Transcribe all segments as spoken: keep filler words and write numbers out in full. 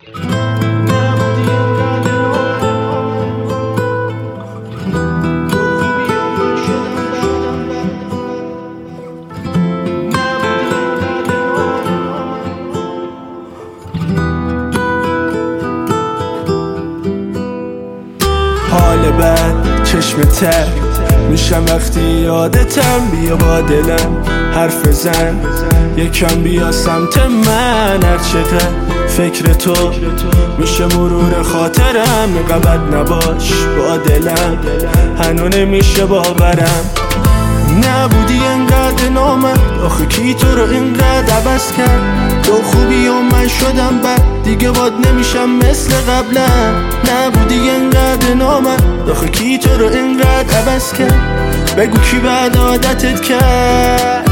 حال بد چشم تر میشم وقتی یادتم، بیا با دلم حرف بزن یکم، بیا سمت من. هر چقدر فکر تو میشه مرور خاطرم، قبل نباش با دلم هنو نمیشه باورم. نبودی انقدر نامرد، آخه کی تو رو اینقدر عوض کرد؟ تو خوبی و من شدم بد، دیگه باد نمیشم مثل قبلم. نبودی انقدر نامرد، آخه کی تو رو اینقدر عوض کرد؟ بگو کی بعد عادتت کرد؟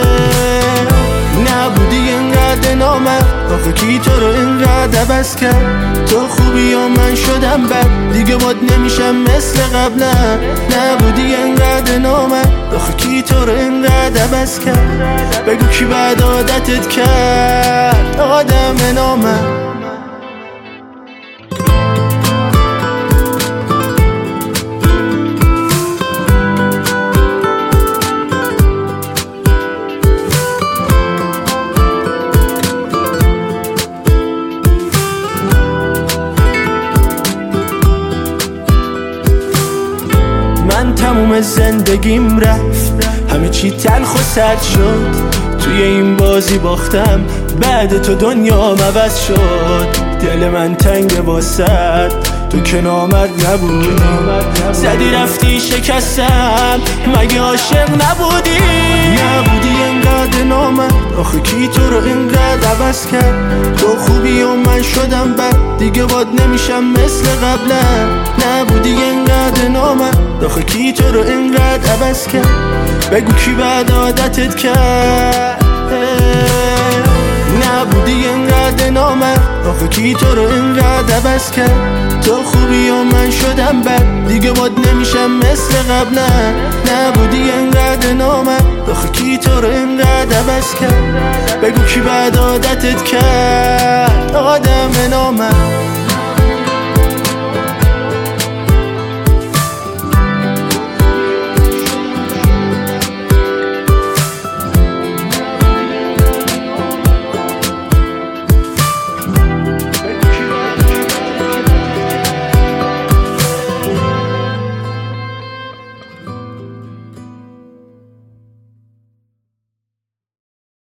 نبودی انقدر نامرد، آخه کی تو رو اینقدر عوض کرد؟ تو خوبی و من شدم بد، دیگه باد نمیشم مثل قبلم. نبودی انقدر نامرد، آخه کی تو رو اینقدر عوض کرد؟ بگو کی بعد عادتت کرد؟ آدم نامرد. من تموم زندگیم رفت، همه چی تلخ و سرد شد، توی این بازی باختم، بعد تو دنیام عوض شد. دل من تنگ واسد، تو که نامرد نبود، زدی رفتی شکستم، مگه عاشق نبودی؟ نبودی اینقدر نامرد، آخه کی تو رو اینقدر عوض کرد؟ تو خوبی و من شدم بد، دیگه باد نمیشم مثل قبلم. نبودی اینقدر نامرد، آخه کی تو رو اینقدر عوض کرد؟ بگو کی بعد عادتت کرد؟ نبودی اینقدر نامرد، آخه کی تو رو اینقدر عوض کرد؟ تو خوبی و من شدم بد، دیگه باد نمیشم مثل قبلم. نبودی اینقدر نامرد، آخه کی تو رو اینقدر عوض کرد؟ بگو کی بعد عادتت کرد؟ آدم نامرد.